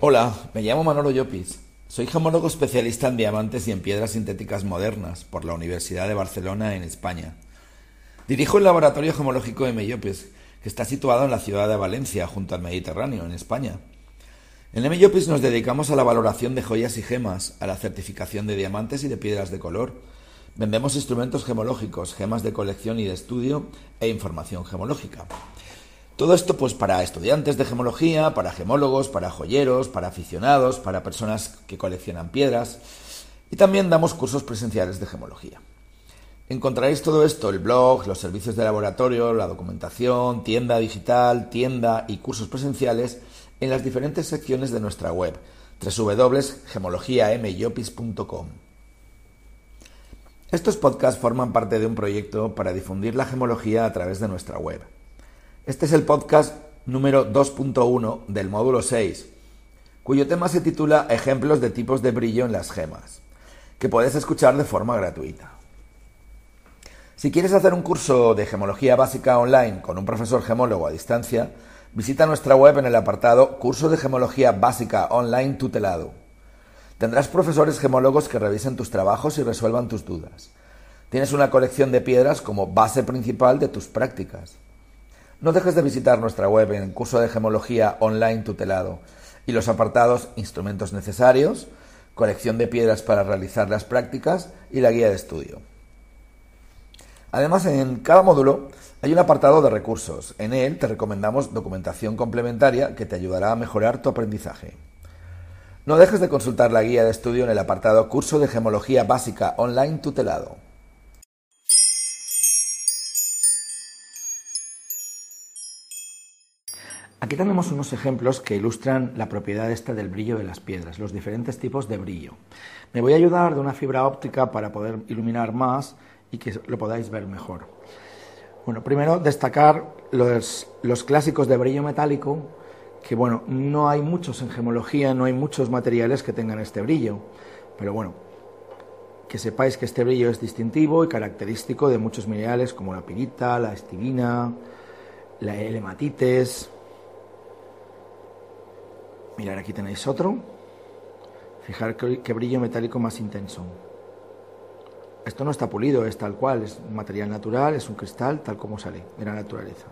Hola, me llamo Manolo Llopis. Soy gemólogo especialista en diamantes y en piedras sintéticas modernas por la Universidad de Barcelona en España. Dirijo el laboratorio gemológico M. Llopis, que está situado en la ciudad de Valencia, junto al Mediterráneo, en España. En M. Llopis nos dedicamos a la valoración de joyas y gemas, a la certificación de diamantes y de piedras de color. Vendemos instrumentos gemológicos, gemas de colección y de estudio e información gemológica. Todo esto pues para estudiantes de gemología, para gemólogos, para joyeros, para aficionados, para personas que coleccionan piedras, y también damos cursos presenciales de gemología. Encontraréis todo esto, el blog, los servicios de laboratorio, la documentación, tienda digital, tienda y cursos presenciales en las diferentes secciones de nuestra web www.gemologiamyopis.com. Estos podcasts forman parte de un proyecto para difundir la gemología a través de nuestra web. Este es el podcast número 2.1 del módulo 6, cuyo tema se titula Ejemplos de tipos de brillo en las gemas, que puedes escuchar de forma gratuita. Si quieres hacer un curso de gemología básica online con un profesor gemólogo a distancia, visita nuestra web en el apartado Curso de Gemología Básica Online tutelado. Tendrás profesores gemólogos que revisen tus trabajos y resuelvan tus dudas. Tienes una colección de piedras como base principal de tus prácticas. No dejes de visitar nuestra web en el Curso de Gemología Online tutelado y los apartados Instrumentos necesarios, Colección de piedras para realizar las prácticas y la guía de estudio. Además, en cada módulo hay un apartado de recursos. En él te recomendamos documentación complementaria que te ayudará a mejorar tu aprendizaje. No dejes de consultar la guía de estudio en el apartado Curso de Gemología Básica Online tutelado. Aquí tenemos unos ejemplos que ilustran la propiedad esta del brillo de las piedras, los diferentes tipos de brillo. Me voy a ayudar de una fibra óptica para poder iluminar más y que lo podáis ver mejor. Bueno, primero destacar los clásicos de brillo metálico, que bueno, no hay muchos en gemología, no hay muchos materiales que tengan este brillo, pero bueno, que sepáis que este brillo es distintivo y característico de muchos minerales como la pirita, la estibina, la hematites. Mirad, aquí tenéis otro. Fijar qué brillo metálico más intenso. Esto no está pulido, es tal cual, es un material natural, es un cristal tal como sale de la naturaleza.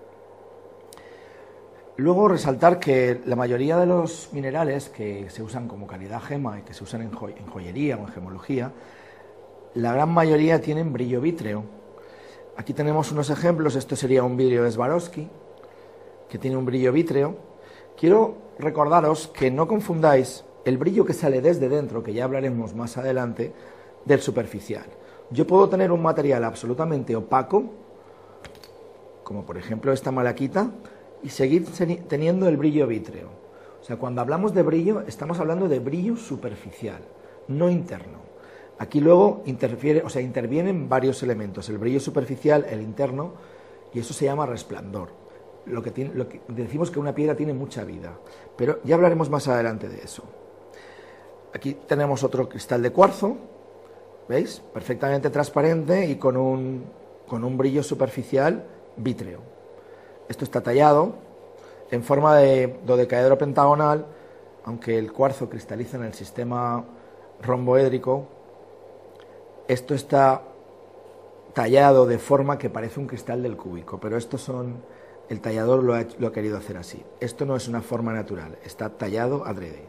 Luego resaltar que la mayoría de los minerales que se usan como calidad gema y que se usan en joyería o en gemología, la gran mayoría tienen brillo vítreo. Aquí tenemos unos ejemplos. Esto sería un vidrio de Swarovski que tiene un brillo vítreo. Quiero recordaros que no confundáis el brillo que sale desde dentro, que ya hablaremos más adelante, del superficial. Yo puedo tener un material absolutamente opaco, como por ejemplo esta malaquita, y seguir teniendo el brillo vítreo. O sea, cuando hablamos de brillo, estamos hablando de brillo superficial, no interno. Aquí luego intervienen varios elementos, el brillo superficial, el interno, y eso se llama resplandor. Lo que decimos que una piedra tiene mucha vida, pero ya hablaremos más adelante de eso. Aquí tenemos otro cristal de cuarzo, ¿veis? Perfectamente transparente y con un brillo superficial vítreo. Esto está tallado en forma de dodecaedro pentagonal, aunque el cuarzo cristaliza en el sistema romboédrico. Esto está tallado de forma que parece un cristal del cúbico, pero el tallador lo ha querido hacer así. Esto no es una forma natural, está tallado adrede.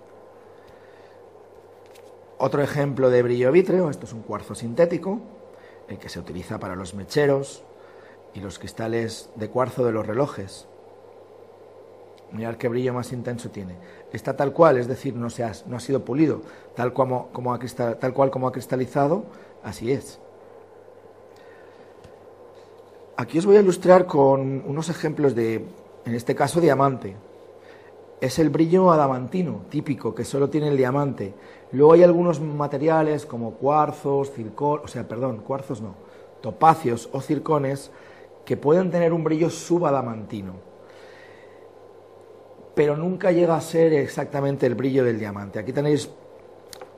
Otro ejemplo de brillo vítreo, esto es un cuarzo sintético, el que se utiliza para los mecheros y los cristales de cuarzo de los relojes. Mirad qué brillo más intenso tiene. Está tal cual, es decir, no ha sido pulido, tal cual como ha cristalizado, así es. Aquí os voy a ilustrar con unos ejemplos en este caso, diamante. Es el brillo adamantino, típico, que solo tiene el diamante. Luego hay algunos materiales como topacios o circones, que pueden tener un brillo subadamantino. Pero nunca llega a ser exactamente el brillo del diamante. Aquí tenéis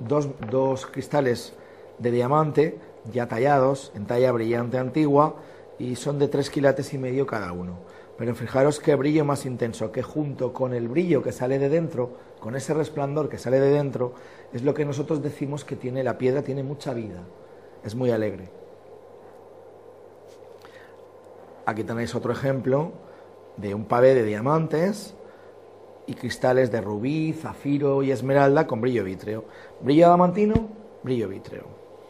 dos cristales de diamante ya tallados en talla brillante antigua, y son de 3,5 quilates cada uno. Pero fijaros qué brillo más intenso, que junto con el brillo que sale de dentro, con ese resplandor que sale de dentro, es lo que nosotros decimos que tiene la piedra, tiene mucha vida, es muy alegre. Aquí tenéis otro ejemplo de un pavé de diamantes y cristales de rubí, zafiro y esmeralda con brillo vítreo. Brillo adamantino, brillo vítreo.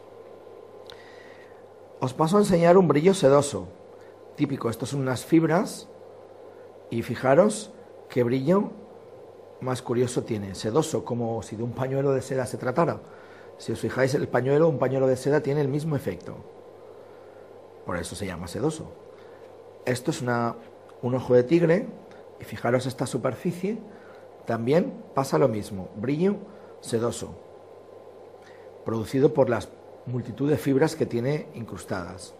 Os paso a enseñar un brillo sedoso, típico. Estos son unas fibras y fijaros qué brillo más curioso tiene. Sedoso, como si de un pañuelo de seda se tratara. Si os fijáis, un pañuelo de seda tiene el mismo efecto. Por eso se llama sedoso. Esto es un ojo de tigre y fijaros esta superficie, también pasa lo mismo, brillo sedoso, producido por la multitud de fibras que tiene incrustadas.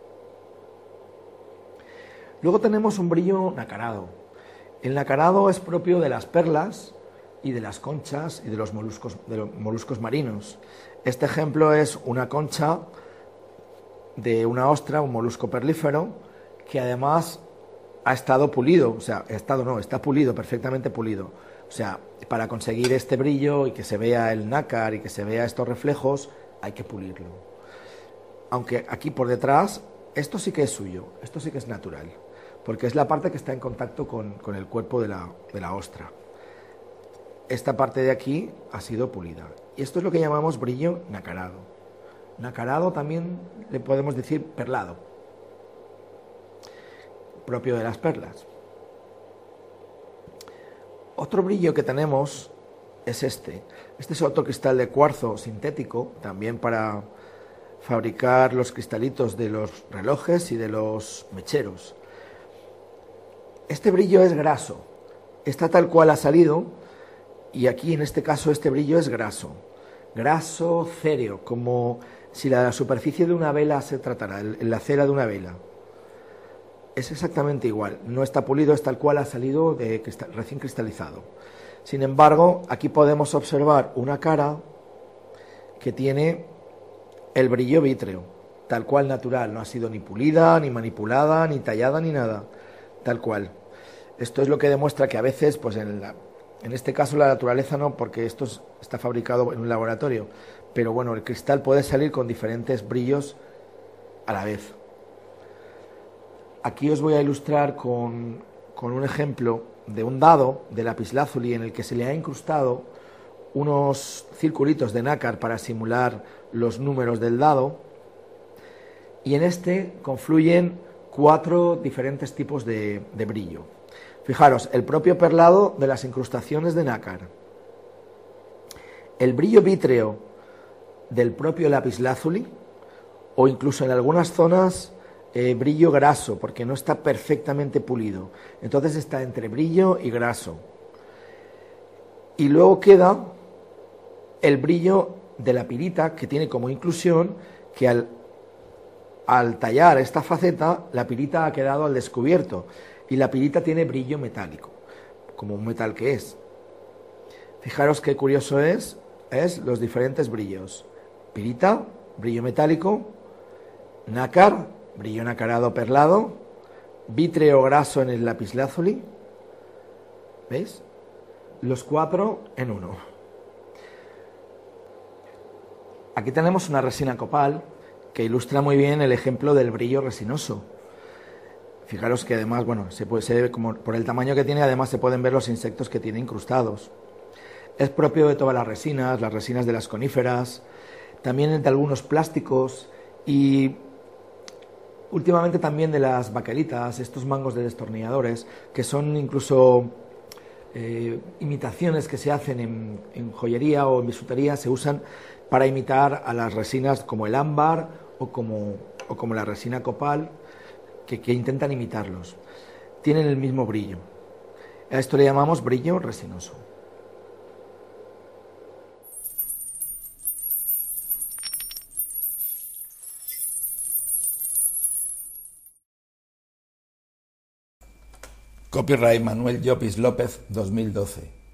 Luego tenemos un brillo nacarado. El nacarado es propio de las perlas y de las conchas y de los moluscos marinos. Este ejemplo es una concha de una ostra, un molusco perlífero, que además ha estado pulido, está pulido, perfectamente pulido. O sea, para conseguir este brillo y que se vea el nácar y que se vea estos reflejos, hay que pulirlo. Aunque aquí por detrás, esto sí que es suyo, esto sí que es natural, porque es la parte que está en contacto con el cuerpo de la ostra. Esta parte de aquí ha sido pulida. Y esto es lo que llamamos brillo nacarado. Nacarado también le podemos decir perlado, propio de las perlas. Otro brillo que tenemos es este. Este es otro cristal de cuarzo sintético, también para fabricar los cristalitos de los relojes y de los mecheros. Este brillo es graso, está tal cual ha salido, y aquí en este caso este brillo es graso céreo, como si la superficie de una vela se tratara, la cera de una vela. Es exactamente igual, no está pulido, es tal cual ha salido recién cristalizado. Sin embargo, aquí podemos observar una cara que tiene el brillo vítreo, tal cual natural, no ha sido ni pulida, ni manipulada, ni tallada, ni nada, tal cual. Esto es lo que demuestra que a veces, pues en este caso la naturaleza no, porque esto está fabricado en un laboratorio, pero bueno, el cristal puede salir con diferentes brillos a la vez. Aquí os voy a ilustrar con un ejemplo de un dado de lapislázuli en el que se le ha incrustado unos circulitos de nácar para simular los números del dado, y en este confluyen 4 diferentes tipos de brillo. Fijaros, el propio perlado de las incrustaciones de nácar, el brillo vítreo del propio lapislázuli, o incluso en algunas zonas brillo graso, porque no está perfectamente pulido. Entonces está entre brillo y graso. Y luego queda el brillo de la pirita, que tiene como inclusión que al tallar esta faceta, la pirita ha quedado al descubierto, y la pirita tiene brillo metálico, como un metal que es. Fijaros qué curioso es los diferentes brillos. Pirita, brillo metálico; nácar, brillo nacarado perlado; vítreo graso en el lapislázuli. ¿Veis? Los 4 en uno. Aquí tenemos una resina copal que ilustra muy bien el ejemplo del brillo resinoso. Fijaros que además, bueno, se ve como por el tamaño que tiene, además se pueden ver los insectos que tiene incrustados. Es propio de todas las resinas de las coníferas, también de algunos plásticos y últimamente también de las baquelitas, estos mangos de destornilladores, que son incluso imitaciones que se hacen en joyería o en bisutería, se usan para imitar a las resinas como el ámbar o como la resina copal, que intentan imitarlos. Tienen el mismo brillo. A esto le llamamos brillo resinoso. Copyright Manuel Llopis López 2012.